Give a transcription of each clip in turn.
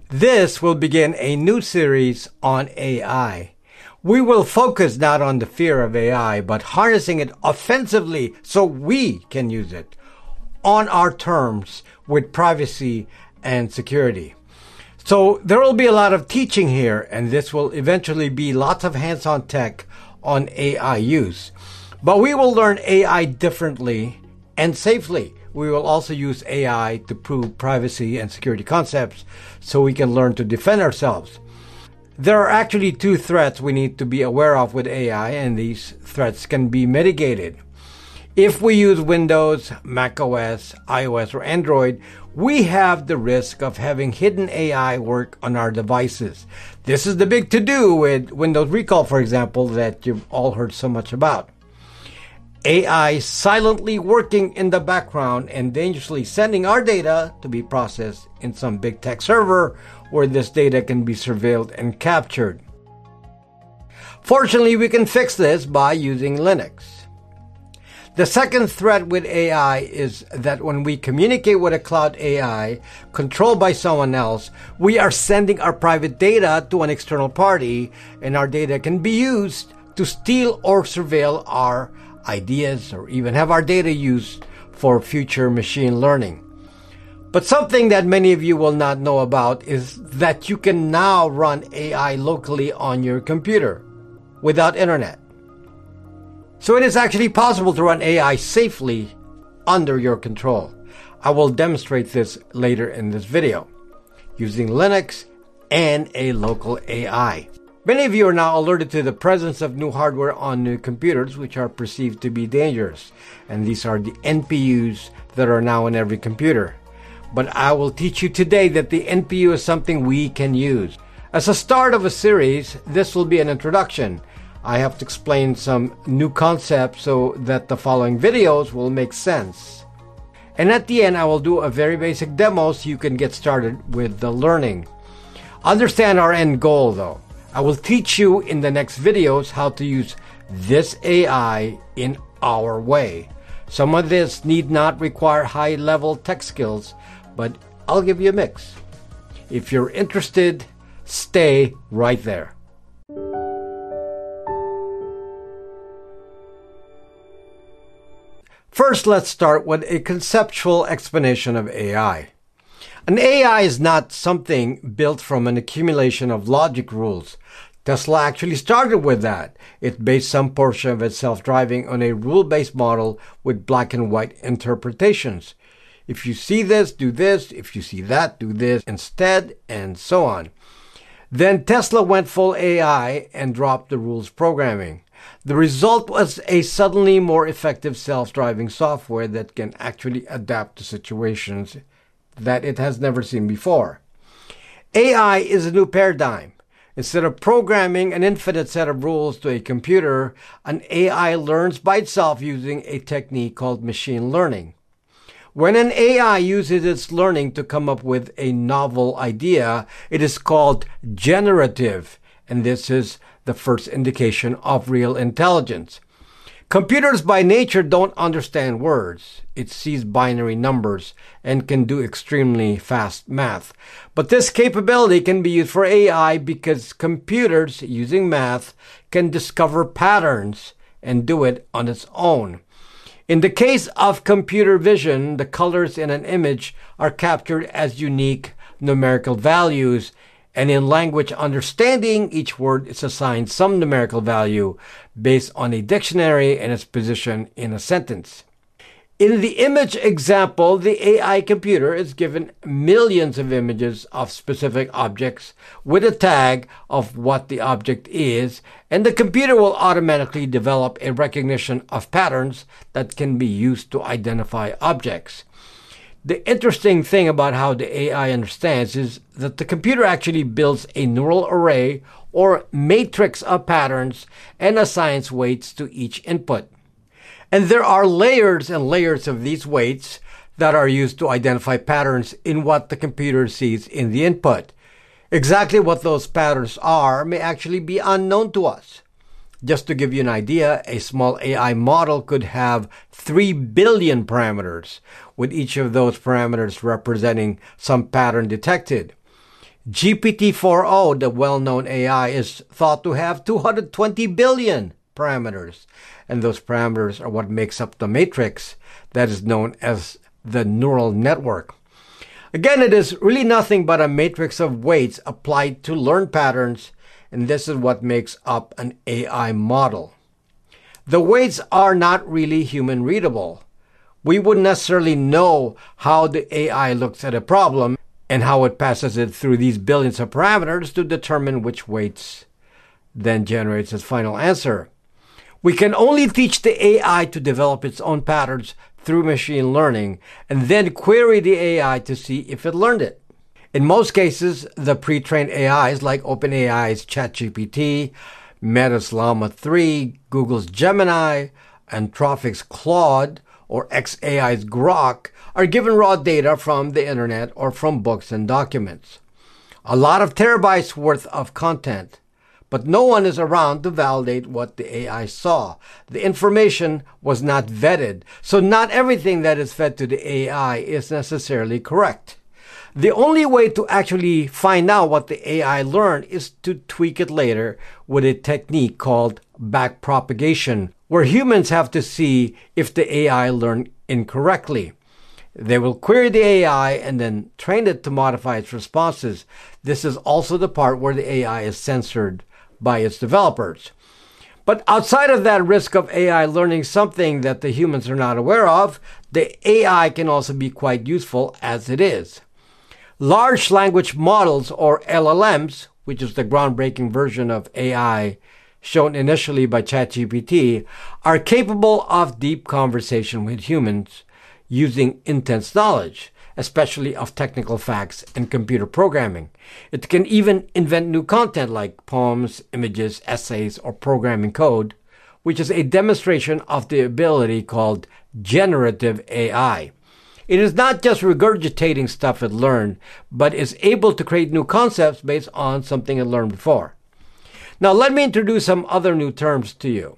This will begin a new series on AI. We will focus not on the fear of AI, but harnessing it offensively so we can use it on our terms with privacy and security. So there will be a lot of teaching here, and this will eventually be lots of hands-on tech on AI use. But we will learn AI differently and safely. We will also use AI to prove privacy and security concepts so we can learn to defend ourselves. There are actually two threats we need to be aware of with AI, and these threats can be mitigated. If we use Windows, macOS, iOS, or Android, we have the risk of having hidden AI work on our devices. This is the big to-do with Windows Recall, for example, that you've all heard so much about. AI silently working in the background and dangerously sending our data to be processed in some big tech server where this data can be surveilled and captured. Fortunately, we can fix this by using Linux. The second threat with AI is that when we communicate with a cloud AI controlled by someone else, we are sending our private data to an external party, and our data can be used to steal or surveil our ideas or even have our data used for future machine learning. But something that many of you will not know about is that you can now run AI locally on your computer without internet. So it is actually possible to run AI safely under your control. I will demonstrate this later in this video using Linux and a local AI. Many of you are now alerted to the presence of new hardware on new computers which are perceived to be dangerous. And these are the NPUs that are now in every computer. But I will teach you today that the NPU is something we can use. As a start of a series, this will be an introduction. I have to explain some new concepts so that the following videos will make sense. And at the end, I will do a very basic demo so you can get started with the learning. Understand our end goal though. I will teach you in the next videos how to use this AI in our way. Some of this need not require high-level tech skills, but I'll give you a mix. If you're interested, stay right there. First, let's start with a conceptual explanation of AI. An AI is not something built from an accumulation of logic rules. Tesla actually started with that. It based some portion of its self-driving on a rule-based model with black and white interpretations. If you see this, do this. If you see that, do this instead, and so on. Then Tesla went full AI and dropped the rules programming. The result was a suddenly more effective self-driving software that can actually adapt to situations that it has never seen before. AI is a new paradigm. Instead of programming an infinite set of rules to a computer, an AI learns by itself using a technique called machine learning. When an AI uses its learning to come up with a novel idea, it is called generative, and this is the first indication of real intelligence. Computers by nature don't understand words. It sees binary numbers and can do extremely fast math. But this capability can be used for AI because computers using math can discover patterns and do it on its own. In the case of computer vision, the colors in an image are captured as unique numerical values, and in language understanding, each word is assigned some numerical value based on a dictionary and its position in a sentence. In the image example, the AI computer is given millions of images of specific objects with a tag of what the object is, and the computer will automatically develop a recognition of patterns that can be used to identify objects. The interesting thing about how the AI understands is that the computer actually builds a neural array or matrix of patterns and assigns weights to each input. And there are layers and layers of these weights that are used to identify patterns in what the computer sees in the input. Exactly what those patterns are may actually be unknown to us. Just to give you an idea, a small AI model could have 3 billion parameters, with each of those parameters representing some pattern detected. GPT-4o, the well-known AI, is thought to have 220 billion parameters. And those parameters are what makes up the matrix that is known as the neural network. Again, it is really nothing but a matrix of weights applied to learn patterns, and this is what makes up an AI model. The weights are not really human readable. We wouldn't necessarily know how the AI looks at a problem and how it passes it through these billions of parameters to determine which weights then generates its final answer. We can only teach the AI to develop its own patterns through machine learning and then query the AI to see if it learned it. In most cases, the pre-trained AIs like OpenAI's ChatGPT, Meta's Llama 3, Google's Gemini, Anthropic's Claude, or xAI's Grok are given raw data from the internet or from books and documents. A lot of terabytes worth of content, but no one is around to validate what the AI saw. The information was not vetted, so not everything that is fed to the AI is necessarily correct. The only way to actually find out what the AI learned is to tweak it later with a technique called backpropagation, where humans have to see if the AI learned incorrectly. They will query the AI and then train it to modify its responses. This is also the part where the AI is censored by its developers. But outside of that risk of AI learning something that the humans are not aware of, the AI can also be quite useful as it is. Large language models, or LLMs, which is the groundbreaking version of AI shown initially by ChatGPT, are capable of deep conversation with humans using intense knowledge, especially of technical facts and computer programming. It can even invent new content like poems, images, essays, or programming code, which is a demonstration of the ability called generative AI. It is not just regurgitating stuff it learned, but is able to create new concepts based on something it learned before. Now, let me introduce some other new terms to you.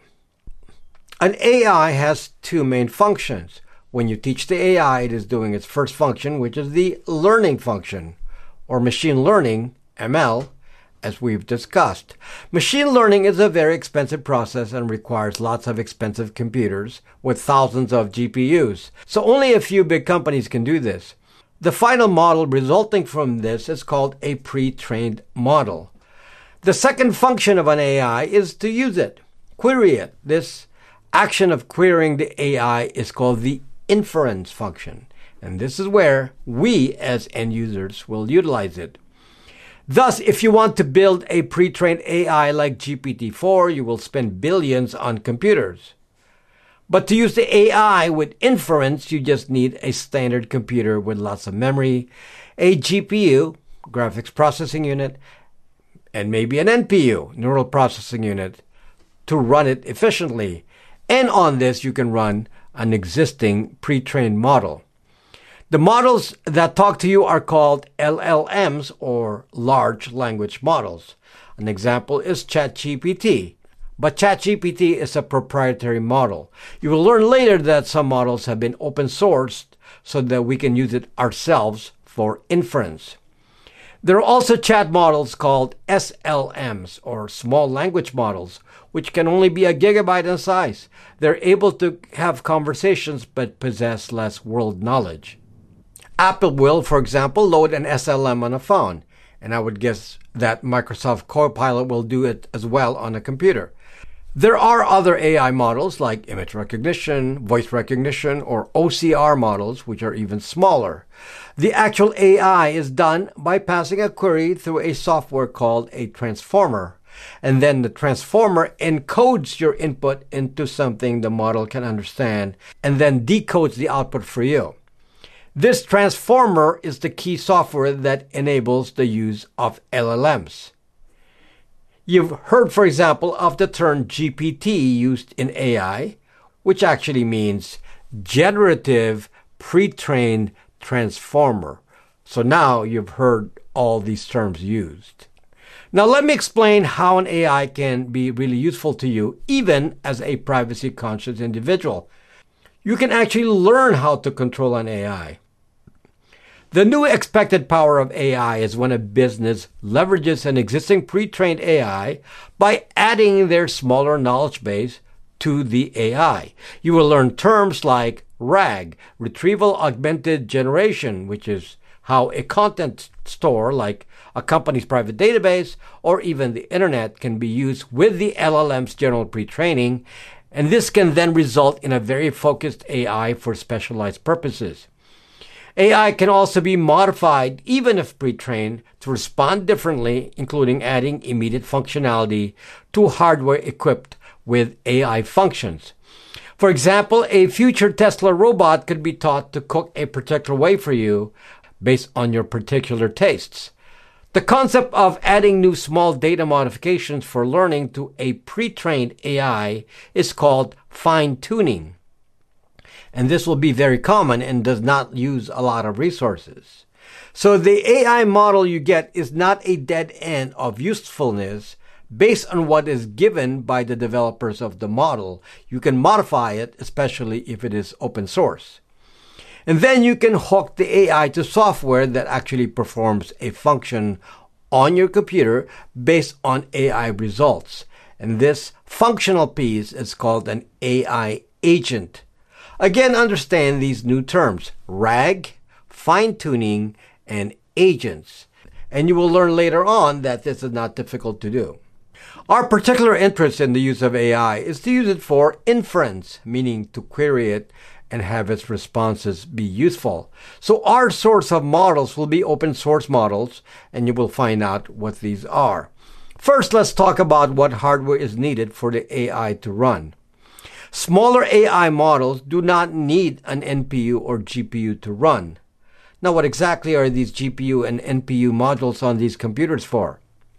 An AI has two main functions. When you teach the AI, it is doing its first function, which is the learning function, or machine learning, ML, as we've discussed. Machine learning is a very expensive process and requires lots of expensive computers with thousands of GPUs. So only a few big companies can do this. The final model resulting from this is called a pre-trained model. The second function of an AI is to use it, query it. This action of querying the AI is called the inference function, and this is where we as end users will utilize it. Thus, if you want to build a pre-trained AI like GPT-4, you will spend billions on computers. But to use the AI with inference, you just need a standard computer with lots of memory, a GPU, graphics processing unit, and maybe an NPU, neural processing unit, to run it efficiently. And on this, you can run an existing pre-trained model. The models that talk to you are called LLMs, or large language models. An example is ChatGPT. But ChatGPT is a proprietary model. You will learn later that some models have been open sourced so that we can use it ourselves for inference. There are also chat models called SLMs, or small language models, which can only be a gigabyte in size. They're able to have conversations but possess less world knowledge. Apple will, for example, load an SLM on a phone, and I would guess that Microsoft Copilot will do it as well on a computer. There are other AI models like image recognition, voice recognition, or OCR models, which are even smaller. The actual AI is done by passing a query through a software called a transformer. And then the transformer encodes your input into something the model can understand and then decodes the output for you. This transformer is the key software that enables the use of LLMs. You've heard, for example, of the term GPT used in AI, which actually means generative pre-trained transformer. So now you've heard all these terms used. Now let me explain how an AI can be really useful to you, even as a privacy-conscious individual. You can actually learn how to control an AI. The new expected power of AI is when a business leverages an existing pre-trained AI by adding their smaller knowledge base to the AI. You will learn terms like RAG, Retrieval Augmented Generation, which is how a content store like a company's private database or even the internet can be used with the LLM's general pre-training, and this can then result in a very focused AI for specialized purposes. AI can also be modified, even if pre-trained, to respond differently, including adding immediate functionality to hardware equipped with AI functions. For example, a future Tesla robot could be taught to cook a particular way for you based on your particular tastes. The concept of adding new small data modifications for learning to a pre-trained AI is called fine-tuning. And this will be very common and does not use a lot of resources. So the AI model you get is not a dead end of usefulness based on what is given by the developers of the model. You can modify it, especially if it is open source. And then you can hook the AI to software that actually performs a function on your computer based on AI results. And this functional piece is called an AI agent. Again, understand these new terms: RAG, fine-tuning, and agents. And you will learn later on that this is not difficult to do. Our particular interest in the use of AI is to use it for inference, meaning to query it and have its responses be useful. So our source of models will be open source models, and you will find out what these are. First, let's talk about what hardware is needed for the AI to run. Smaller AI models do not need an NPU or GPU to run. Now, what exactly are these GPU and NPU modules on these computers for?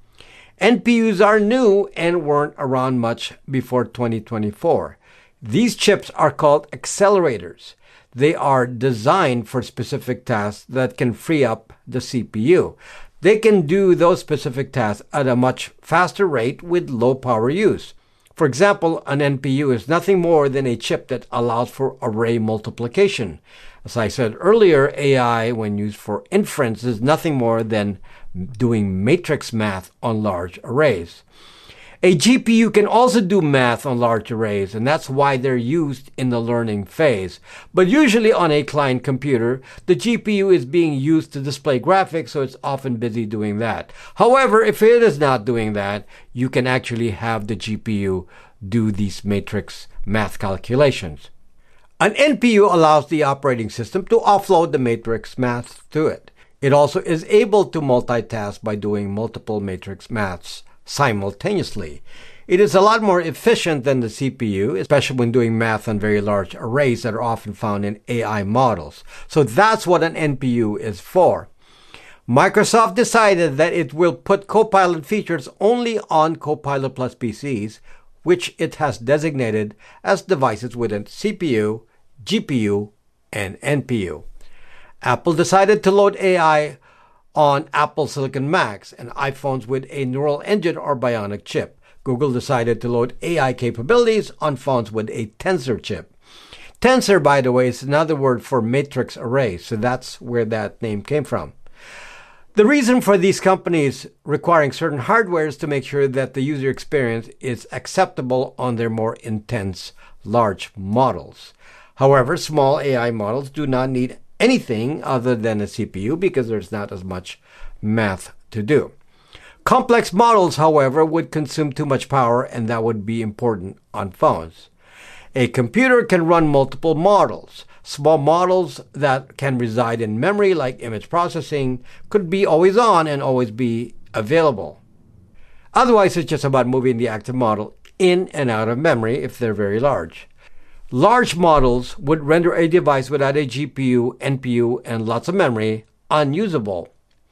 NPUs are new and weren't around much before 2024. These chips are called accelerators. They are designed for specific tasks that can free up the CPU. They can do those specific tasks at a much faster rate with low power use. For example, an NPU is nothing more than a chip that allows for array multiplication. As I said earlier, AI, when used for inference, is nothing more than doing matrix math on large arrays. A GPU can also do math on large arrays, and that's why they're used in the learning phase. But usually on a client computer, the GPU is being used to display graphics, so it's often busy doing that. However, if it is not doing that, you can actually have the GPU do these matrix math calculations. An NPU allows the operating system to offload the matrix math to it. It also is able to multitask by doing multiple matrix maths simultaneously. It is a lot more efficient than the CPU, especially when doing math on very large arrays that are often found in AI models. So that's what an NPU is for. Microsoft decided that it will put Copilot features only on Copilot Plus PCs, which it has designated as devices with a CPU, GPU, and NPU. Apple decided to load AI on Apple Silicon Macs and iPhones with a neural engine or bionic chip. Google decided to load AI capabilities on phones with a Tensor chip. Tensor, by the way, is another word for matrix array, so that's where that name came from. The reason for these companies requiring certain hardware is to make sure that the user experience is acceptable on their more intense large models. However, small AI models do not need anything other than a CPU because there's not as much math to do. Complex models, however, would consume too much power, and that would be important on phones. A computer can run multiple models. Small models that can reside in memory, like image processing, could be always on and always be available. Otherwise, it's just about moving the active model in and out of memory if they're very large. Large models would render a device without a GPU, NPU, and lots of memory unusable.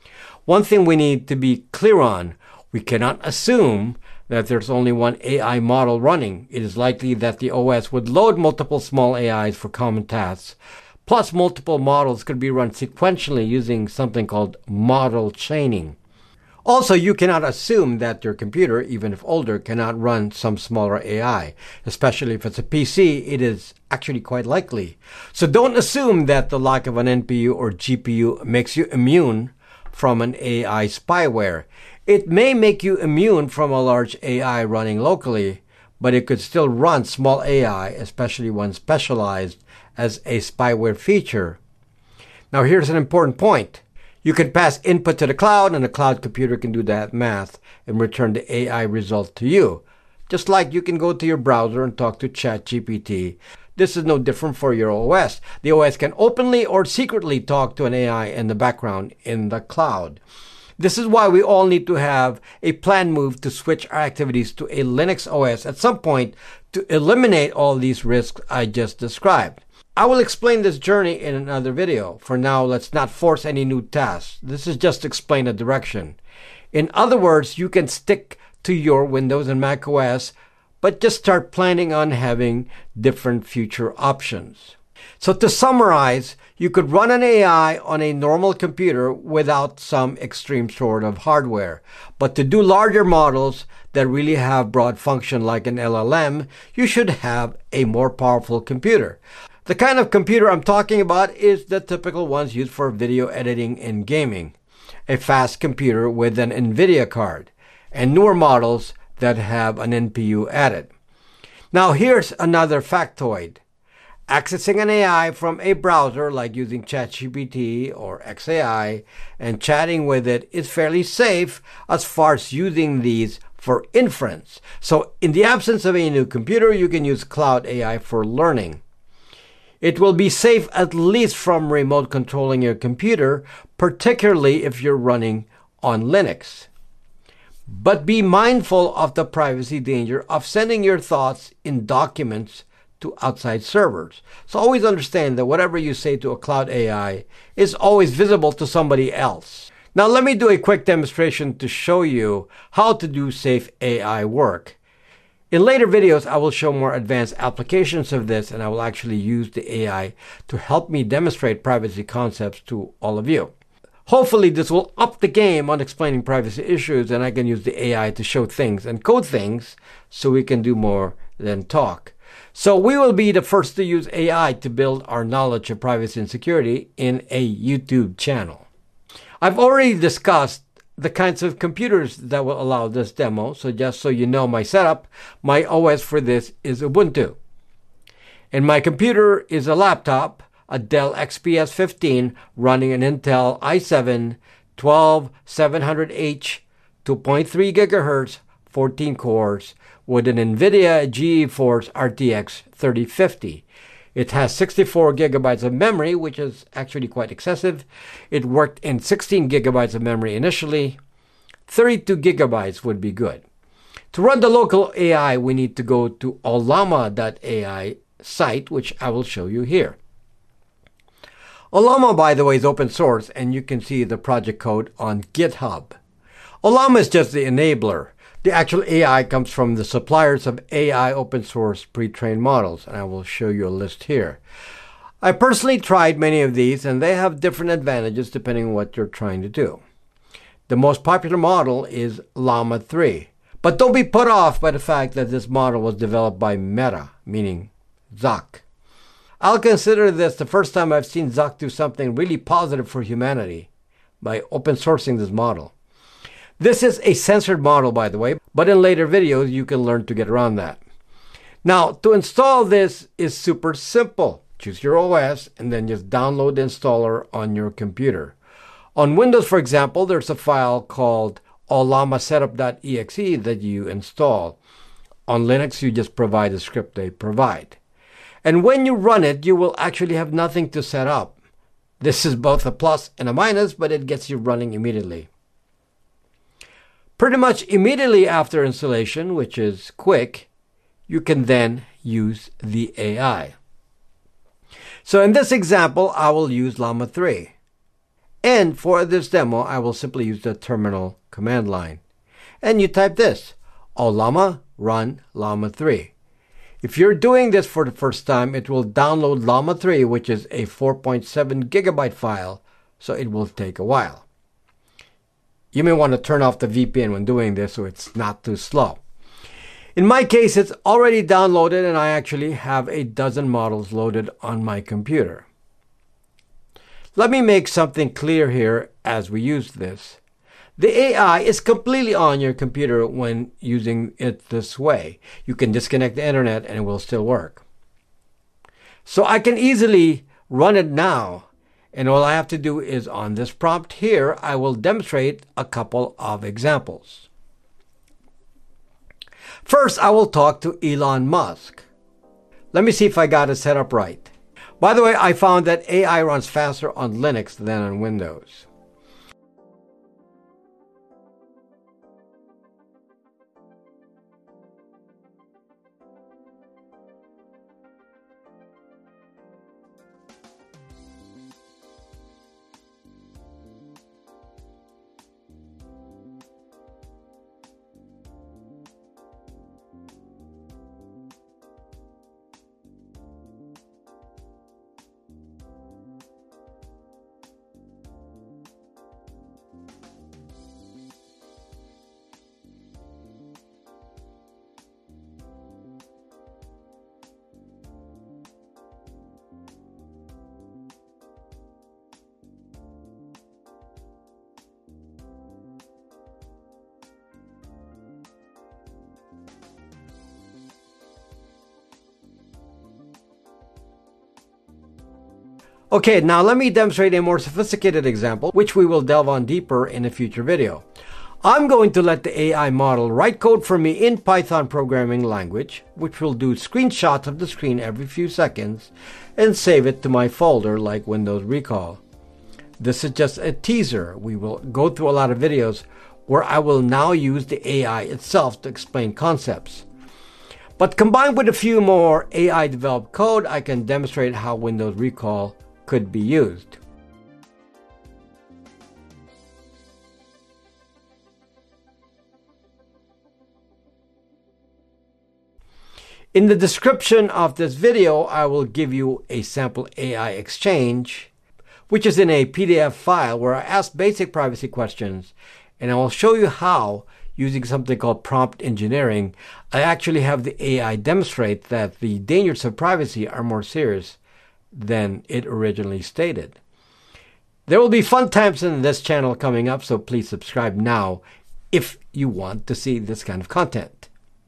One thing we need to be clear on, we cannot assume that there's only one AI model running. It is likely that the OS would load multiple small AIs for common tasks. Plus, multiple models could be run sequentially using something called model chaining. Also, you cannot assume that your computer, even if older, cannot run some smaller AI. Especially if it's a PC, it is actually quite likely. So don't assume that the lack of an NPU or GPU makes you immune from an AI spyware. It may make you immune from a large AI running locally, but it could still run small AI, especially one specialized as a spyware feature. Now here's an important point. You can pass input to the cloud, and the cloud computer can do that math and return the AI result to you. Just like you can go to your browser and talk to ChatGPT. This is no different for your OS. The OS can openly or secretly talk to an AI in the background in the cloud. This is why we all need to have a planned move to switch our activities to a Linux OS at some point to eliminate all these risks I just described. I will explain this journey in another video. For now, let's not force any new tasks. This is just to explain a direction. In other words, you can stick to your Windows and Mac OS, but just start planning on having different future options. So to summarize, you could run an AI on a normal computer without some extreme sort of hardware. But to do larger models that really have broad function like an LLM, you should have a more powerful computer. The kind of computer I'm talking about is the typical ones used for video editing and gaming. A fast computer with an NVIDIA card, and newer models that have an NPU added. Now here's another factoid. Accessing an AI from a browser like using ChatGPT or XAI and chatting with it is fairly safe as far as using these for inference. So in the absence of a new computer, you can use Cloud AI for learning. It will be safe at least from remote controlling your computer, particularly if you're running on Linux. But be mindful of the privacy danger of sending your thoughts in documents to outside servers. So always understand that whatever you say to a cloud AI is always visible to somebody else. Now let me do a quick demonstration to show you how to do safe AI work. In later videos, I will show more advanced applications of this, and I will actually use the AI to help me demonstrate privacy concepts to all of you. Hopefully, this will up the game on explaining privacy issues, and I can use the AI to show things and code things so we can do more than talk. So we will be the first to use AI to build our knowledge of privacy and security in a YouTube channel. I've already discussed the kinds of computers that will allow this demo. So just so you know my setup, my OS for this is Ubuntu. And my computer is a laptop, a Dell XPS 15 running an Intel i7 12700H, 2.3 GHz, 14 cores with an NVIDIA GeForce RTX 3050. It has 64 gigabytes of memory, which is actually quite excessive. It worked in 16 gigabytes of memory initially. 32 gigabytes would be good. To run the local AI, we need to go to Ollama.ai site, which I will show you here. Ollama, by the way, is open source, and you can see the project code on GitHub. Ollama is just the enabler. The actual AI comes from the suppliers of AI open source pre-trained models, and I will show you a list here. I personally tried many of these, and they have different advantages depending on what you're trying to do. The most popular model is Llama 3, but don't be put off by the fact that this model was developed by Meta, meaning Zuck. I'll consider this the first time I've seen Zuck do something really positive for humanity by open sourcing this model. This is a censored model, by the way, but in later videos you can learn to get around that. Now, to install this is super simple. Choose your OS and then just download the installer on your computer. On Windows, for example, there's a file called ollamasetup.exe that you install. On Linux, you just provide the script they provide. And when you run it, you will actually have nothing to set up. This is both a plus and a minus, but it gets you running immediately. Pretty much immediately after installation, which is quick, you can then use the AI. So in this example, I will use Llama 3. And for this demo, I will simply use the terminal command line. And you type this, Ollama run Llama 3. If you're doing this for the first time, it will download Llama 3, which is a 4.7 gigabyte file, so it will take a while. You may want to turn off the VPN when doing this so it's not too slow. In my case, it's already downloaded and I actually have a dozen models loaded on my computer. Let me make something clear here as we use this. The AI is completely on your computer when using it this way. You can disconnect the internet and it will still work. So I can easily run it now. And all I have to do is on this prompt here, I will demonstrate a couple of examples. First, I will talk to Elon Musk. Let me see if I got it set up right. By the way, I found that AI runs faster on Linux than on Windows. Okay, now let me demonstrate a more sophisticated example, which we will delve on deeper in a future video. I'm going to let the AI model write code for me in Python programming language, which will do screenshots of the screen every few seconds and save it to my folder like Windows Recall. This is just a teaser. We will go through a lot of videos where I will now use the AI itself to explain concepts. But combined with a few more AI developed code, I can demonstrate how Windows Recall could be used. In the description of this video, I will give you a sample AI exchange, which is in a PDF file where I ask basic privacy questions, and I will show you how, using something called prompt engineering, I actually have the AI demonstrate that the dangers of privacy are more serious than it originally stated. There will be fun times in this channel coming up, so please subscribe now if you want to see this kind of content.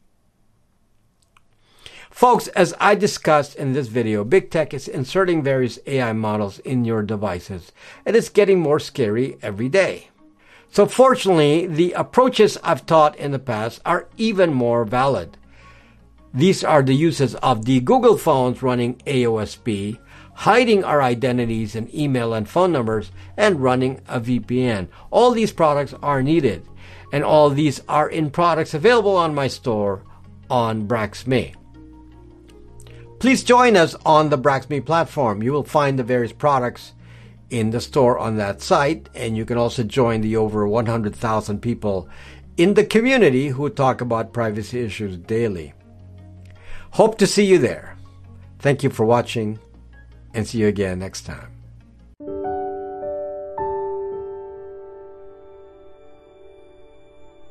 Folks, as I discussed in this video, big tech is inserting various AI models in your devices, and it's getting more scary every day. So fortunately, the approaches I've taught in the past are even more valid. These are the uses of the Google phones running AOSP, hiding our identities and email and phone numbers, and running a VPN. All these products are needed, and all these are in products available on my store on BraxMe. Please join us on the BraxMe platform. You will find the various products in the store on that site, and you can also join the over 100,000 people in the community who talk about privacy issues daily. Hope to see you there. Thank you for watching, and see you again next time.